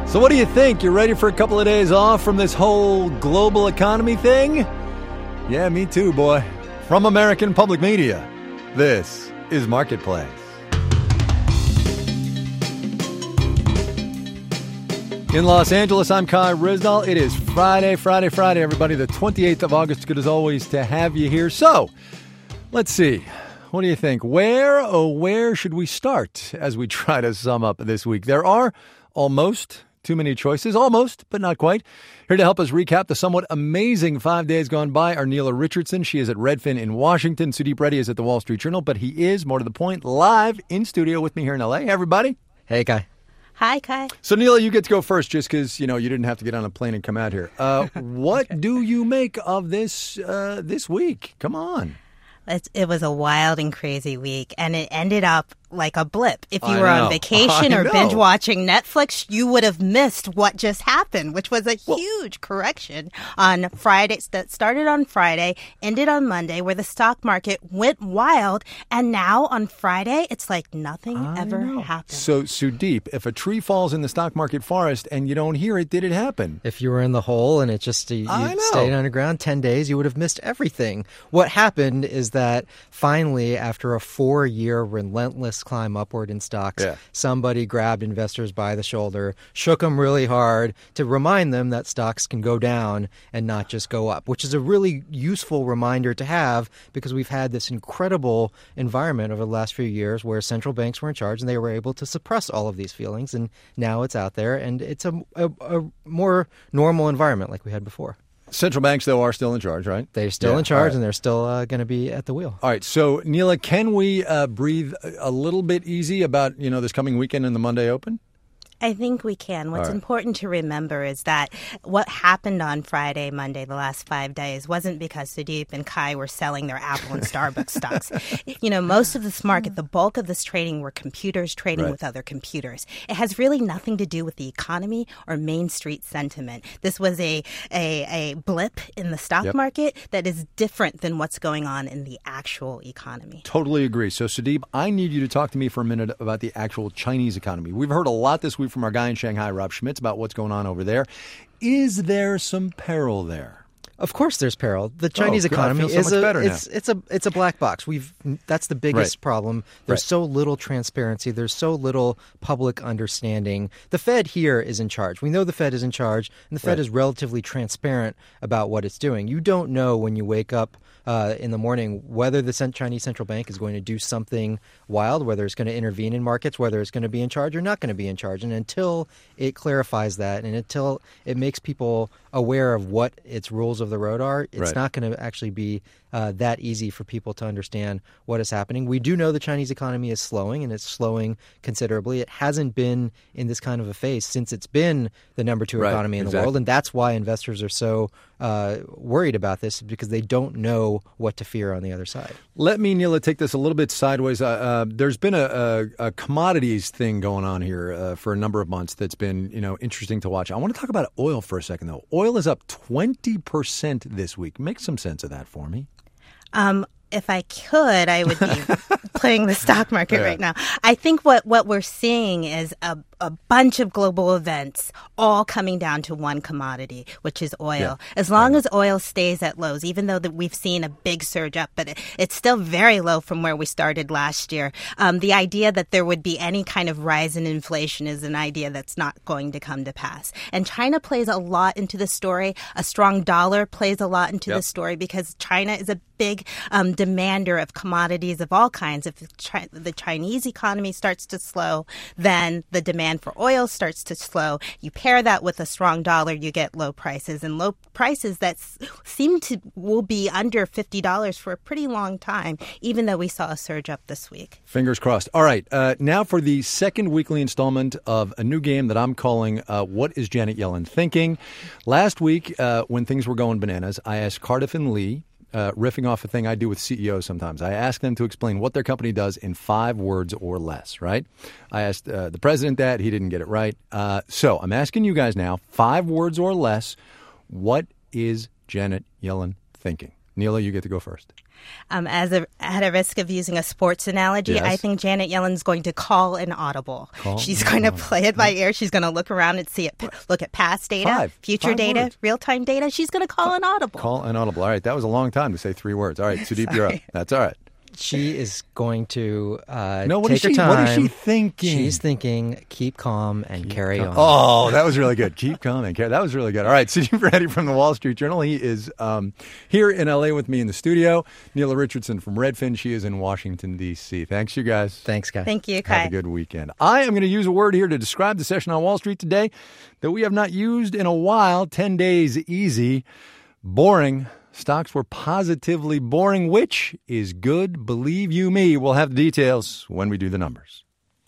So what do you think? You ready for a couple of days off from this whole global economy thing? Yeah, me too, boy. From American Public Media, this is Marketplace. In Los Angeles, I'm Kai Ryssdal. It is Friday, everybody, the 28th of August. Good as always to have you here. So, let's see. What do you think? Where should we start as we try to sum up this week? There are almost too many choices. Almost, but not quite. Here to help us recap the somewhat amazing 5 days gone by are Neela Richardson. She is at Redfin in Washington. Sudeep Reddy is at the Wall Street Journal, but he is, more to the point, live in studio with me here in L.A. Hey, everybody. Hey, Kai. Hi, Kai. So, Neela, you get to go first just because, you didn't have to get on a plane and come out here. What do you make of this week? Come on. It was a wild and crazy week, and it ended up like a blip. If you were on vacation or binge watching Netflix, you would have missed what just happened, which was a huge correction on Friday. That started on Friday, ended on Monday, where the stock market went wild. And now on Friday, it's like nothing ever happened. So, Sudeep, if a tree falls in the stock market forest and you don't hear it, did it happen? If you were in the hole and it just you stayed underground 10 days, you would have missed everything. What happened is that finally, after a 4-year relentless climb upward in stocks, somebody grabbed investors by the shoulder, shook them really hard to remind them that stocks can go down and not just go up, which is a really useful reminder to have because we've had this incredible environment over the last few years where central banks were in charge and they were able to suppress all of these feelings. And now it's out there and it's a more normal environment like we had before. Central banks, though, are still in charge, right? They're still in charge, and they're still going to be at the wheel. All right. So, Neela, can we breathe a little bit easy about, this coming weekend in the Monday Open? I think we can. What's important to remember is that what happened on Friday, Monday, the last 5 days, wasn't because Sudeep and Kai were selling their Apple and Starbucks stocks. Most of this market, the bulk of this trading were computers trading with other computers. It has really nothing to do with the economy or Main Street sentiment. This was a blip in the stock market that is different than what's going on in the actual economy. Totally agree. So, Sudeep, I need you to talk to me for a minute about the actual Chinese economy. We've heard a lot this week from our guy in Shanghai, Rob Schmitz, about what's going on over there. Is there some peril there? Of course there's peril. The Chinese economy is it's a black box. That's the biggest problem. There's so little transparency. There's so little public understanding. The Fed here is in charge. We know the Fed is in charge, and the Fed is relatively transparent about what it's doing. You don't know when you wake up in the morning whether the Chinese central bank is going to do something wild, whether it's going to intervene in markets, whether it's going to be in charge or not going to be in charge. And until it clarifies that and until it makes people aware of what its rules of the road are, it's not going to actually be that easy for people to understand what is happening. We do know the Chinese economy is slowing, and it's slowing considerably. It hasn't been in this kind of a phase since it's been the number 2 economy in the world, and that's why investors are so worried about this, because they don't know what to fear on the other side. Let me, Neela, take this a little bit sideways. There's been a commodities thing going on here for a number of months that's been interesting to watch. I want to talk about oil for a second, though. Oil is up 20% this week. Make some sense of that for me. If I could, I would be playing the stock market right now. I think what we're seeing is a bunch of global events all coming down to one commodity, which is oil. As long as oil stays at lows, even though we've seen a big surge up, but it's still very low from where we started last year. The idea that there would be any kind of rise in inflation is an idea that's not going to come to pass. And China plays a lot into the story. A strong dollar plays a lot into the story because China is a big demander of commodities of all kinds. If the Chinese economy starts to slow, then the demand for oil starts to slow. You pair that with a strong dollar, you get low prices, and low prices that will be under $50 for a pretty long time, even though we saw a surge up this week. Fingers crossed. All right. Now for the second weekly installment of a new game that I'm calling What is Janet Yellen Thinking? Last week, when things were going bananas, I asked Cardiff and Lee, riffing off a thing I do with CEOs sometimes. I ask them to explain what their company does in 5 words or less, right? I asked the president that. He didn't get it right. So I'm asking you guys now, 5 words or less, what is Janet Yellen thinking? Neela, you get to go first. At a risk of using a sports analogy, yes. I think Janet Yellen's going to call an audible. She's going to play it by ear. She's going to look around and look at past data, future data, words. Real-time data. She's going to call an audible. Call an audible. All right, that was a long time to say 3 words. All right, Sudeep, you're up. That's all right. She is going to take her time. What is she thinking? She's thinking, keep calm and carry on. Oh, that was really good. Keep calm and carry. That was really good. All right, Sudeep Reddy from the Wall Street Journal. He is here in L.A. with me in the studio. Neela Richardson from Redfin. She is in Washington, D.C. Thanks, you guys. Thanks, guys. Thank you, Kai. Have a good weekend. I am going to use a word here to describe the session on Wall Street today that we have not used in a while. 10 days easy. Boring. Stocks were positively boring, which is good. Believe you me, we'll have the details when we do the numbers.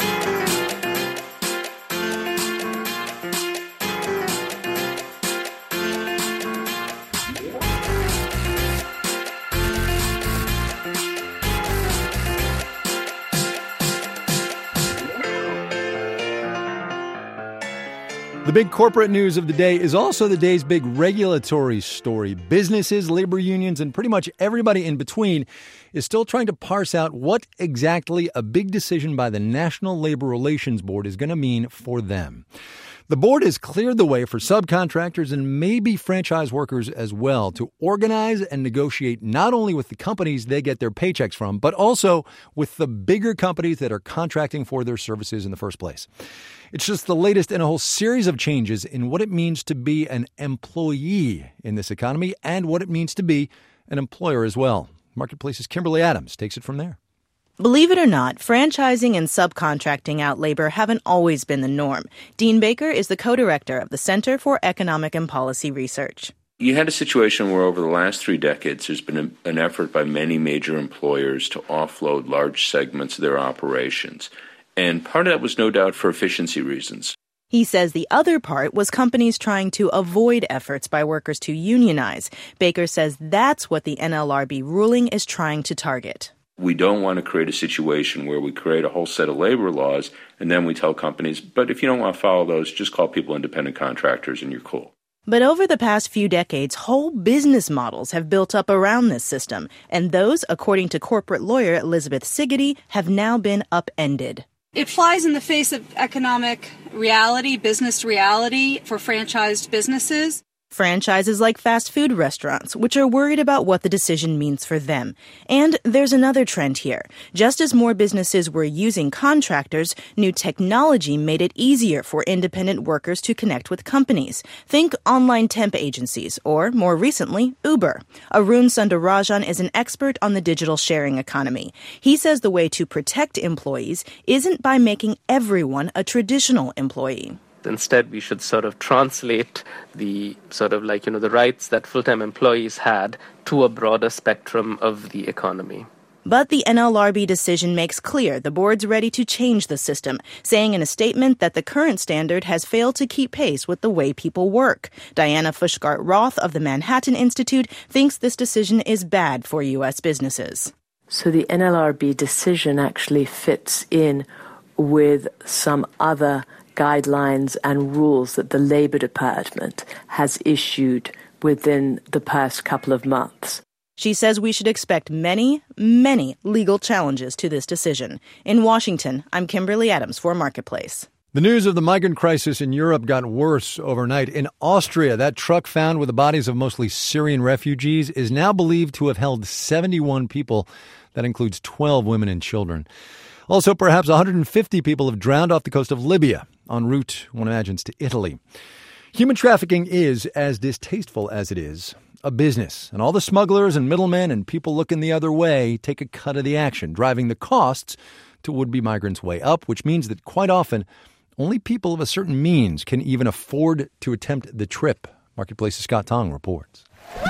The big corporate news of the day is also the day's big regulatory story. Businesses, labor unions, and pretty much everybody in between is still trying to parse out what exactly a big decision by the National Labor Relations Board is going to mean for them. The board has cleared the way for subcontractors and maybe franchise workers as well to organize and negotiate not only with the companies they get their paychecks from, but also with the bigger companies that are contracting for their services in the first place. It's just the latest in a whole series of changes in what it means to be an employee in this economy and what it means to be an employer as well. Marketplace's Kimberly Adams takes it from there. Believe it or not, franchising and subcontracting out labor haven't always been the norm. Dean Baker is the co-director of the Center for Economic and Policy Research. You had a situation where over the last 3 decades, there's been an effort by many major employers to offload large segments of their operations. And part of that was no doubt for efficiency reasons. He says the other part was companies trying to avoid efforts by workers to unionize. Baker says that's what the NLRB ruling is trying to target. We don't want to create a situation where we create a whole set of labor laws and then we tell companies, but if you don't want to follow those, just call people independent contractors and you're cool. But over the past few decades, whole business models have built up around this system, and those, according to corporate lawyer Elizabeth Siggety, have now been upended. It flies in the face of economic reality, business reality for franchised businesses. Franchises like fast food restaurants, which are worried about what the decision means for them. And there's another trend here. Just as more businesses were using contractors, new technology made it easier for independent workers to connect with companies. Think online temp agencies, or more recently, Uber. Arun Sundarajan is an expert on the digital sharing economy. He says the way to protect employees isn't by making everyone a traditional employee. Instead, we should sort of translate the the rights that full-time employees had to a broader spectrum of the economy. But the NLRB decision makes clear the board's ready to change the system, saying in a statement that the current standard has failed to keep pace with the way people work. Diana Fushgart-Roth of the Manhattan Institute thinks this decision is bad for U.S. businesses. So the NLRB decision actually fits in with some other guidelines and rules that the Labor Department has issued within the past couple of months. She says we should expect many, many legal challenges to this decision. In Washington, I'm Kimberly Adams for Marketplace. The news of the migrant crisis in Europe got worse overnight. In Austria, that truck found with the bodies of mostly Syrian refugees is now believed to have held 71 people. That includes 12 women and children. Also, perhaps 150 people have drowned off the coast of Libya, en route, one imagines, to Italy. Human trafficking is, as distasteful as it is, a business. And all the smugglers and middlemen and people looking the other way take a cut of the action, driving the costs to would-be migrants way up, which means that quite often, only people of a certain means can even afford to attempt the trip. Marketplace's Scott Tong reports.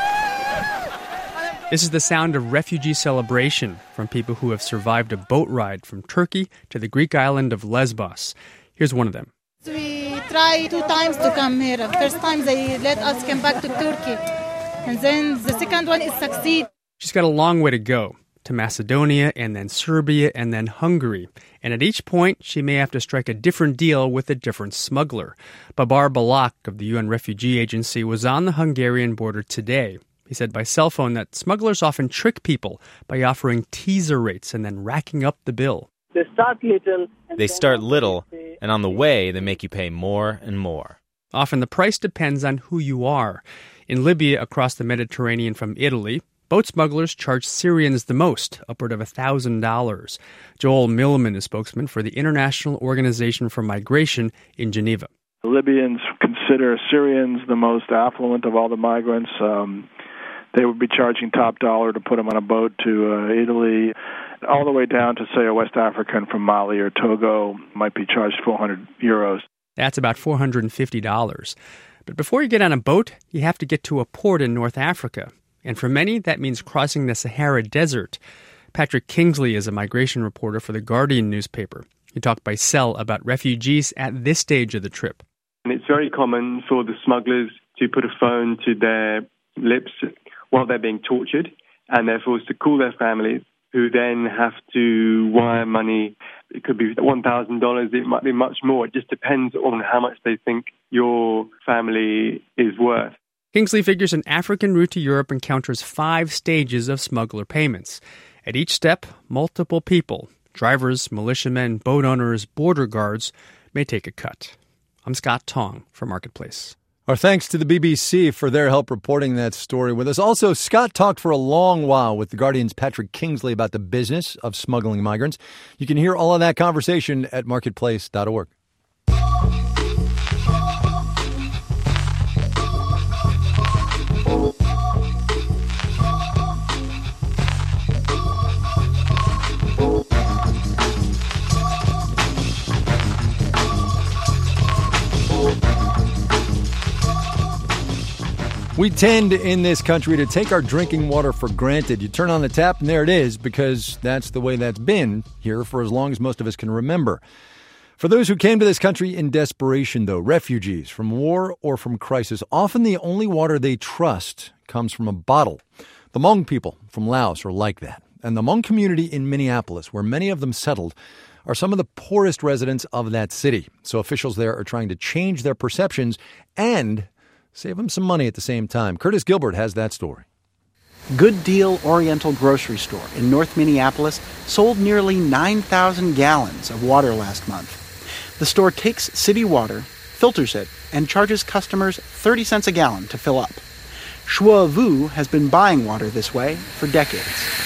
This is the sound of refugee celebration from people who have survived a boat ride from Turkey to the Greek island of Lesbos. Here's one of them. We tried 2 times to come here. The first time they let us come back to Turkey. And then the second one is succeed. She's got a long way to go, to Macedonia and then Serbia and then Hungary. And at each point, she may have to strike a different deal with a different smuggler. Babar Balak of the UN Refugee Agency was on the Hungarian border today. He said by cell phone that smugglers often trick people by offering teaser rates and then racking up the bill. They start little, and on the way, they make you pay more and more. Often the price depends on who you are. In Libya, across the Mediterranean from Italy, boat smugglers charge Syrians the most, upward of $1,000. Joel Milliman is spokesman for the International Organization for Migration in Geneva. The Libyans consider Syrians the most affluent of all the migrants. They would be charging top dollar to put them on a boat to Italy, all the way down to, say, a West African from Mali or Togo might be charged 400 euros. That's about $450. But before you get on a boat, you have to get to a port in North Africa. And for many, that means crossing the Sahara Desert. Patrick Kingsley is a migration reporter for The Guardian newspaper. He talked by cell about refugees at this stage of the trip. And it's very common for the smugglers to put a phone to their lips while they're being tortured, and they're forced to call their families, who then have to wire money. It could be $1,000, it might be much more. It just depends on how much they think your family is worth. Kingsley figures an African route to Europe encounters 5 stages of smuggler payments. At each step, multiple people, drivers, militiamen, boat owners, border guards, may take a cut. I'm Scott Tong for Marketplace. Our thanks to the BBC for their help reporting that story with us. Also, Scott talked for a long while with The Guardian's Patrick Kingsley about the business of smuggling migrants. You can hear all of that conversation at marketplace.org. We tend in this country to take our drinking water for granted. You turn on the tap and there it is, because that's the way that's been here for as long as most of us can remember. For those who came to this country in desperation, though, refugees from war or from crisis, often the only water they trust comes from a bottle. The Hmong people from Laos are like that. And the Hmong community in Minneapolis, where many of them settled, are some of the poorest residents of that city. So officials there are trying to change their perceptions and save them some money at the same time. Curtis Gilbert has that story. Good Deal Oriental Grocery Store in North Minneapolis sold nearly 9,000 gallons of water last month. The store takes city water, filters it, and charges customers 30 cents a gallon to fill up. Shua Vu has been buying water this way for decades.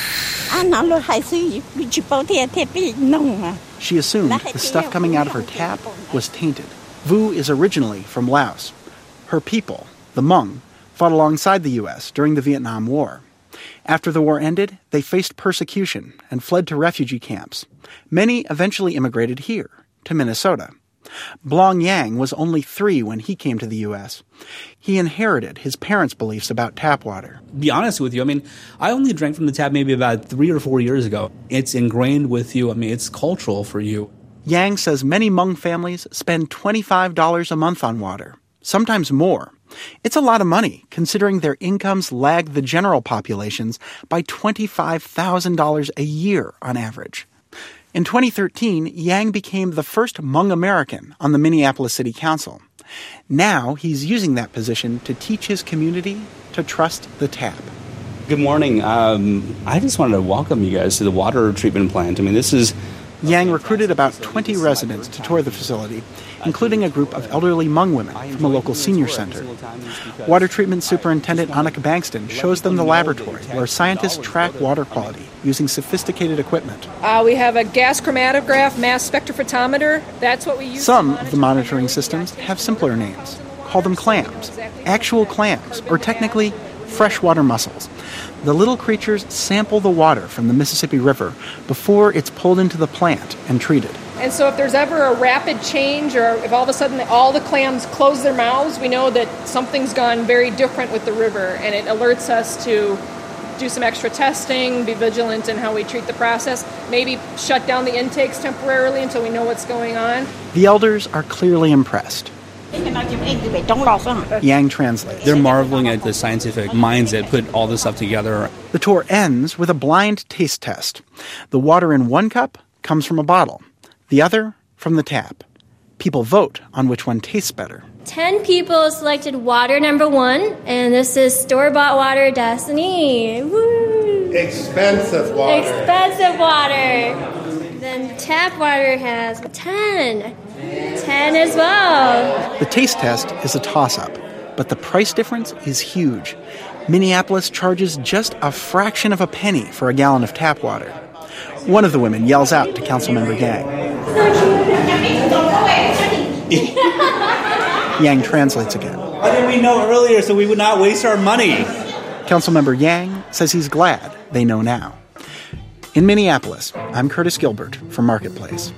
She assumed the stuff coming out of her tap was tainted. Vu is originally from Laos. Her people, the Hmong, fought alongside the U.S. during the Vietnam War. After the war ended, they faced persecution and fled to refugee camps. Many eventually immigrated here, to Minnesota. Blong Yang was only 3 when he came to the U.S. He inherited his parents' beliefs about tap water. Be honest with you, I only drank from the tap maybe about 3 or 4 years ago. It's ingrained with you. It's cultural for you. Yang says many Hmong families spend $25 a month on water, sometimes more. It's a lot of money, considering their incomes lag the general populations by $25,000 a year on average. In 2013, Yang became the first Hmong American on the Minneapolis City Council. Now he's using that position to teach his community to trust the tap. Good morning. I just wanted to welcome you guys to the water treatment plant. This is... Yang recruited about 20 residents to tour the facility, including a group of elderly Hmong women from a local senior center. Water treatment superintendent Annika Bankston shows them the laboratory where scientists track water quality using sophisticated equipment. We have a gas chromatograph, mass spectrophotometer. That's what we use. Some of the monitoring systems have simpler names. Call them clams, actual clams, or technically freshwater mussels. The little creatures sample the water from the Mississippi River before it's pulled into the plant and treated. And so if there's ever a rapid change, or if all of a sudden all the clams close their mouths, we know that something's gone very different with the river, and it alerts us to do some extra testing, be vigilant in how we treat the process, maybe shut down the intakes temporarily until we know what's going on. The elders are clearly impressed. Yang translates. They're marveling at the scientific minds that put all this stuff together. The tour ends with a blind taste test. The water in one cup comes from a bottle, the other from the tap. People vote on which one tastes better. 10 people selected water number 1, and this is store-bought water Destiny. Woo! Expensive water. Expensive water. Then tap water has 10. 10 as well. The taste test is a toss-up, but the price difference is huge. Minneapolis charges just a fraction of a penny for a gallon of tap water. One of the women yells out to Councilmember Yang. Yang translates again. Why didn't we know earlier so we would not waste our money? Councilmember Yang says he's glad they know now. In Minneapolis, I'm Curtis Gilbert from Marketplace.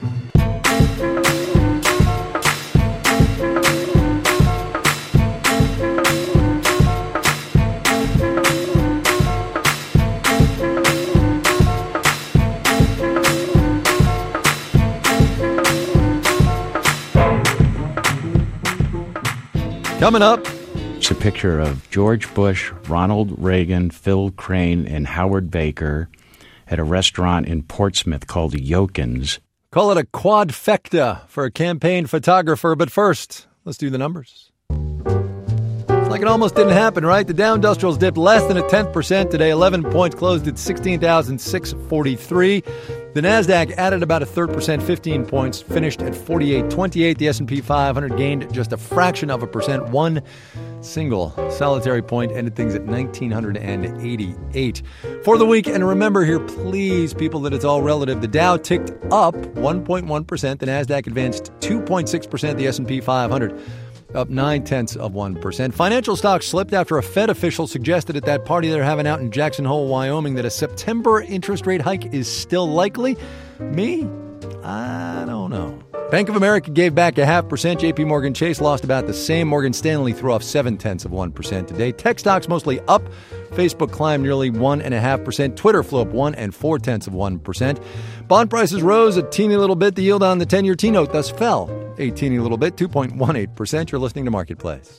Coming up. It's a picture of George Bush, Ronald Reagan, Phil Crane, and Howard Baker at a restaurant in Portsmouth called Yokin's. Call it a quadfecta for a campaign photographer. But first, let's do the numbers. It's like it almost didn't happen, right? The Dow Industrials dipped less than 0.1% today. 11 points, closed at 16,643. The NASDAQ added about 1/3%, 15 points, finished at 48.28. The S&P 500 gained just a fraction of a percent. One single solitary point ended things at 1,988 for the week. And remember here, please, people, that it's all relative. The Dow ticked up 1.1%. The NASDAQ advanced 2.6%. The S&P 500 up 0.9%. Financial stocks slipped after a Fed official suggested at that party they're having out in Jackson Hole, Wyoming, that a September interest rate hike is still likely. Me? I don't know. Bank of America gave back 0.5%. JP Morgan Chase lost about the same. Morgan Stanley threw off 0.7% today. Tech stocks mostly up. Facebook climbed nearly 1.5%. Twitter flew up 1.4%. Bond prices rose a teeny little bit. The yield on the 10-year T-note thus fell a teeny little bit, 2.18%. You're listening to Marketplace.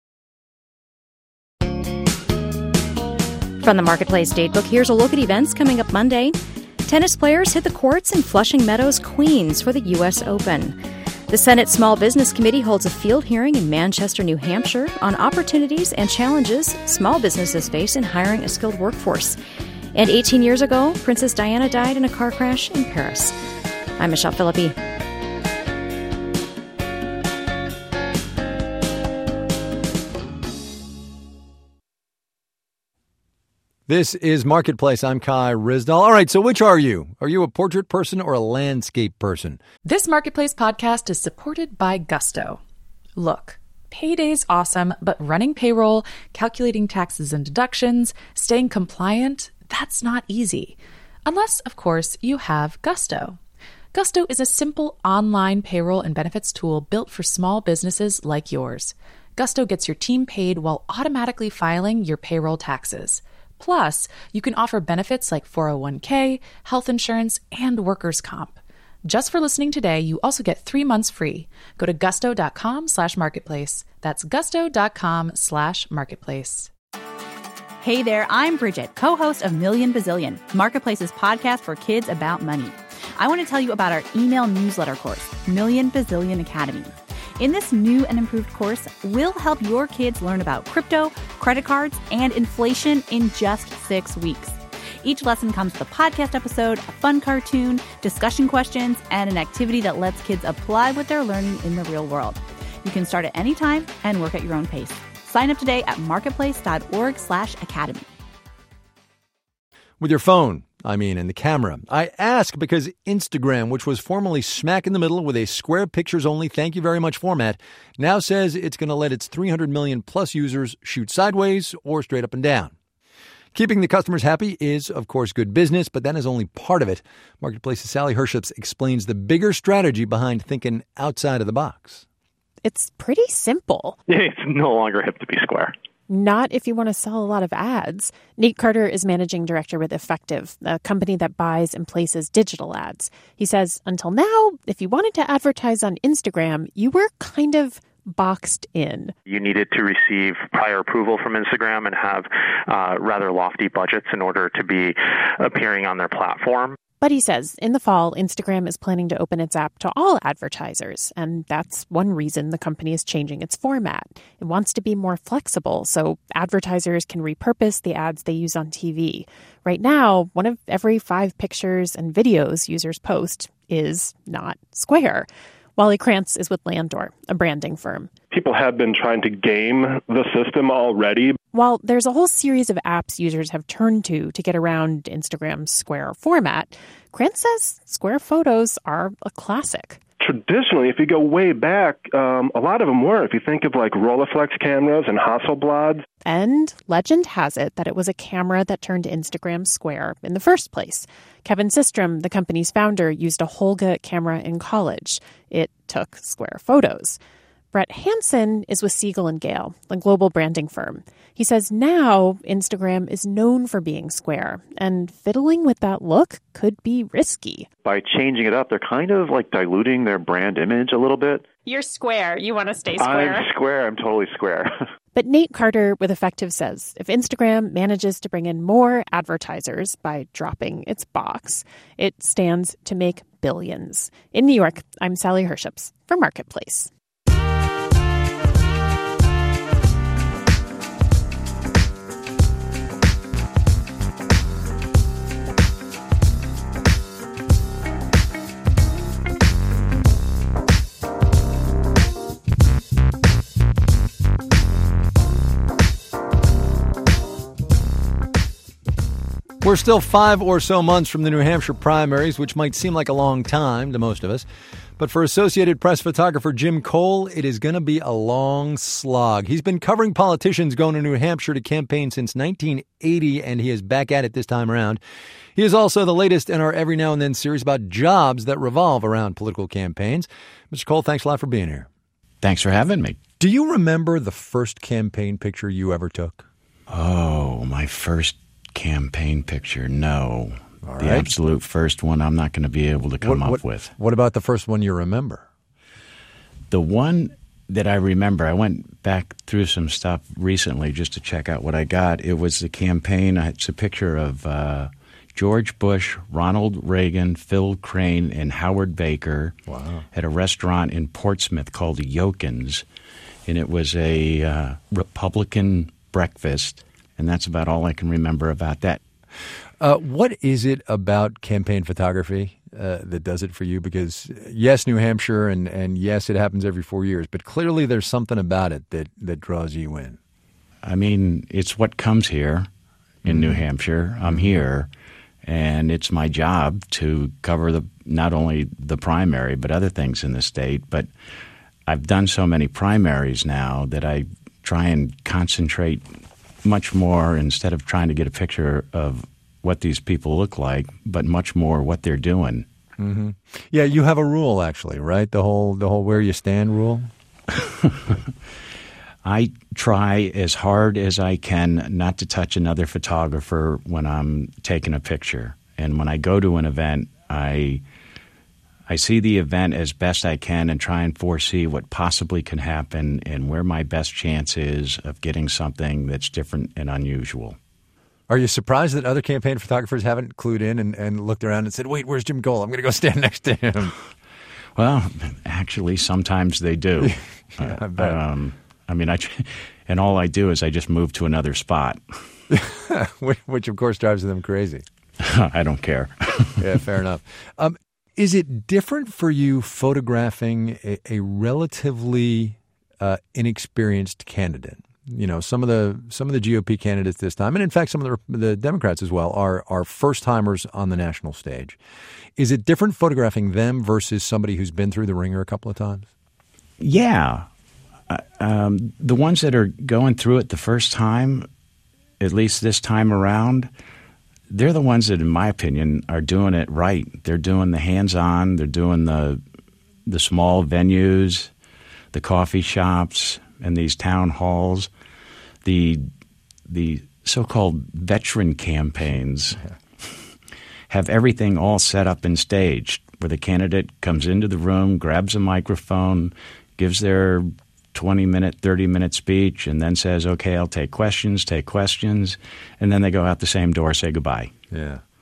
From the Marketplace Datebook, here's a look at events coming up Monday. Tennis players hit the courts in Flushing Meadows, Queens for the U.S. Open. The Senate Small Business Committee holds a field hearing in Manchester, New Hampshire on opportunities and challenges small businesses face in hiring a skilled workforce. And 18 years ago, Princess Diana died in a car crash in Paris. I'm Michelle Philippi. This is Marketplace. I'm Kai Ryssdal. All right, so which are you? Are you a portrait person or a landscape person? This Marketplace podcast is supported by Gusto. Look, payday's awesome, but running payroll, calculating taxes and deductions, staying compliant, that's not easy. Unless, of course, you have Gusto. Gusto is a simple online payroll and benefits tool built for small businesses like yours. Gusto gets your team paid while automatically filing your payroll taxes. Plus, you can offer benefits like 401k, health insurance, and workers' comp. Just for listening today, you also get 3 months free. Go to gusto.com/marketplace. That's gusto.com/marketplace. Hey there, I'm Bridget, co-host of Million Bazillion, Marketplace's podcast for kids about money. I want to tell you about our email newsletter course, Million Bazillion Academy. In this new and improved course, we'll help your kids learn about crypto, credit cards, and inflation in just 6 weeks. Each lesson comes with a podcast episode, a fun cartoon, discussion questions, and an activity that lets kids apply what they're learning in the real world. You can start at any time and work at your own pace. Sign up today at marketplace.org/academy. With your phone, and the camera. I ask because Instagram, which was formerly smack in the middle with a square pictures only thank you very much format, now says it's going to let its 300 million plus users shoot sideways or straight up and down. Keeping the customers happy is, of course, good business, but that is only part of it. Marketplace's Sally Herships explains the bigger strategy behind thinking outside of the box. It's pretty simple. It's no longer hip to be square. Not if you want to sell a lot of ads. Nate Carter is managing director with Effective, a company that buys and places digital ads. He says, until now, if you wanted to advertise on Instagram, you were kind of boxed in. You needed to receive prior approval from Instagram and have rather lofty budgets in order to be appearing on their platform. But he says in the fall, Instagram is planning to open its app to all advertisers, and that's one reason the company is changing its format. It wants to be more flexible so advertisers can repurpose the ads they use on TV. Right now, 1 of every 5 pictures and videos users post is not square. Wally Krantz is with Landor, a branding firm. People have been trying to game the system already. While there's a whole series of apps users have turned to get around Instagram's square format, Krantz says square photos are a classic. Traditionally, if you go way back, a lot of them were. If you think of like Rolleiflex cameras and Hasselblads. And legend has it that it was a camera that turned Instagram square in the first place. Kevin Systrom, the company's founder, used a Holga camera in college. It took square photos. Brett Hansen is with Siegel & Gale, a global branding firm. He says now Instagram is known for being square, and fiddling with that look could be risky. By changing it up, they're kind of like diluting their brand image a little bit. You're square. You want to stay square. I'm square. I'm totally square. But Nate Carter with Effective says if Instagram manages to bring in more advertisers by dropping its box, it stands to make billions. In New York, I'm Sally Herships for Marketplace. We're still 5 or so months from the New Hampshire primaries, which might seem like a long time to most of us. But for Associated Press photographer Jim Cole, it is going to be a long slog. He's been covering politicians going to New Hampshire to campaign since 1980, and he is back at it this time around. He is also the latest in our Every Now and Then series about jobs that revolve around political campaigns. Mr. Cole, thanks a lot for being here. Thanks for having me. Do you remember the first campaign picture you ever took? Oh, my first campaign picture? No. All right. The absolute first one I'm not going to be able to come up with. What about the first one you remember? The one that I remember, I went back through some stuff recently just to check out what I got. It was the campaign. It's a picture of George Bush, Ronald Reagan, Phil Crane, and Howard Baker at a restaurant in Portsmouth called Yokins. And it was a Republican breakfast. And that's about all I can remember about that. What is it about campaign photography that does it for you? Because, yes, New Hampshire, and yes, it happens every 4 years, but clearly there's something about it that draws you in. I mean, it's what comes here in New Hampshire. I'm here, and it's my job to cover not only the primary but other things in the state. But I've done so many primaries now that I try and concentrate much more, instead of trying to get a picture of what these people look like, but much more what they're doing. Mm-hmm. Yeah, you have a rule, actually, right? The whole where you stand rule? I try as hard as I can not to touch another photographer when I'm taking a picture. And when I go to an event, I see the event as best I can and try and foresee what possibly can happen and where my best chance is of getting something that's different and unusual. Are you surprised that other campaign photographers haven't clued in and looked around and said, wait, where's Jim Cole? I'm going to go stand next to him. Well, actually, sometimes they do. Yeah, I bet. And all I do is I just move to another spot. Which, of course, drives them crazy. I don't care. Yeah, fair enough. Is it different for you photographing a relatively inexperienced candidate? You know, some of the GOP candidates this time, and in fact some of the Democrats as well, are first timers on the national stage. Is it different photographing them versus somebody who's been through the ringer a couple of times? Yeah, the ones that are going through it the first time, at least this time around, they're the ones that, in my opinion, are doing it right. They're doing the hands-on. They're doing the small venues, the coffee shops, and these town halls. The so-called veteran campaigns have everything all set up and staged, where the candidate comes into the room, grabs a microphone, gives their 20-minute, 30-minute speech, and then says, okay, I'll take questions, and then they go out the same door, say goodbye. Yeah.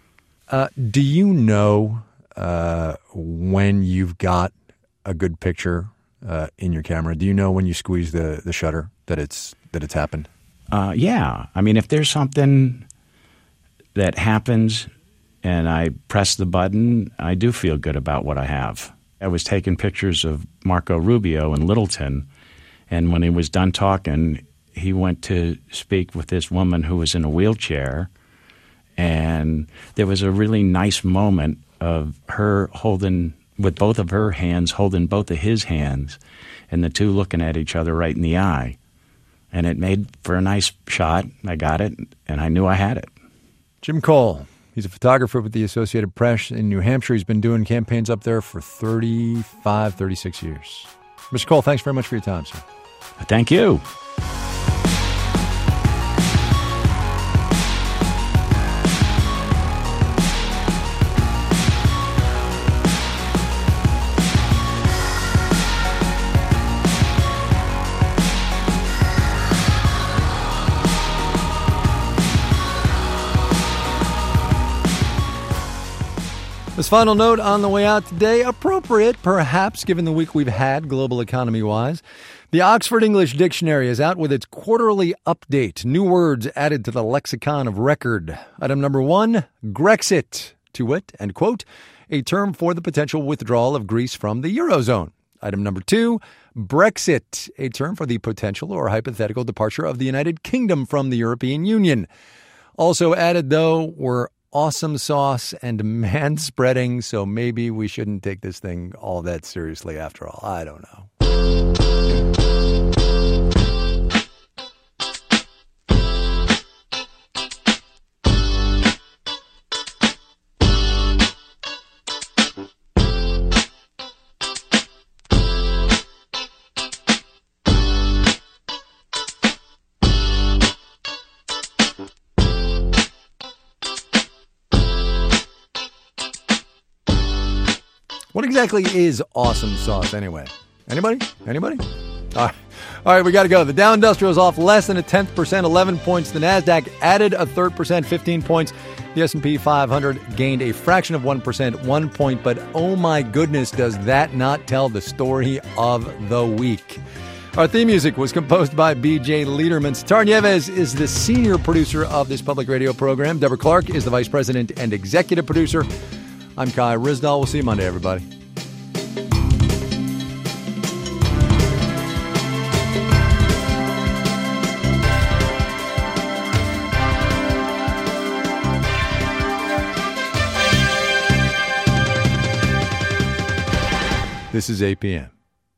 Do you know when you've got a good picture in your camera? Do you know when you squeeze the shutter that it's happened? Yeah. I mean, if there's something that happens and I press the button, I do feel good about what I have. I was taking pictures of Marco Rubio in Littleton, and when he was done talking, he went to speak with this woman who was in a wheelchair, and there was a really nice moment of her holding, with both of her hands, holding both of his hands, and the two looking at each other right in the eye. And it made for a nice shot. I got it, and I knew I had it. Jim Cole, he's a photographer with the Associated Press in New Hampshire. He's been doing campaigns up there for 35, 36 years. Mr. Cole, thanks very much for your time, sir. Thank you. This final note on the way out today, appropriate perhaps given the week we've had global economy-wise. The Oxford English Dictionary is out with its quarterly update. New words added to the lexicon of record. Item number 1, Grexit, to wit, and quote, a term for the potential withdrawal of Greece from the Eurozone. Item number 2, Brexit, a term for the potential or hypothetical departure of the United Kingdom from the European Union. Also added, though, were awesome sauce and man-spreading, so maybe we shouldn't take this thing all that seriously after all. I don't know. What exactly is awesome sauce anyway? Anybody? All right, we got to go. The Dow Industrial is off less than 0.1%, 11 points. The NASDAQ added 0.3%, 15 points. The S&P 500 gained a fraction of 1%, 1 point. But oh my goodness, does that not tell the story of the week? Our theme music was composed by B.J. Liederman. Sitar Nieves is the senior producer of this public radio program. Deborah Clark is the vice president and executive producer. I'm Kai Ryssdal. We'll see you Monday, everybody. This is APM.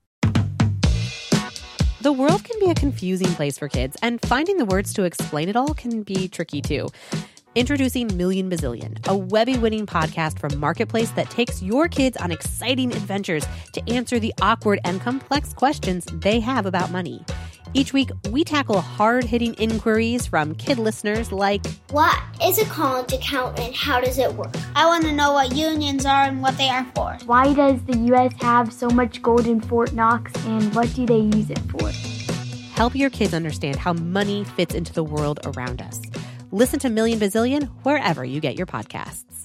The world can be a confusing place for kids, and finding the words to explain it all can be tricky too. Introducing Million Bazillion, a Webby-winning podcast from Marketplace that takes your kids on exciting adventures to answer the awkward and complex questions they have about money. Each week, we tackle hard-hitting inquiries from kid listeners like, what is a college account and how does it work? I want to know what unions are and what they are for. Why does the U.S. have so much gold in Fort Knox and what do they use it for? Help your kids understand how money fits into the world around us. Listen to Million Bazillion wherever you get your podcasts.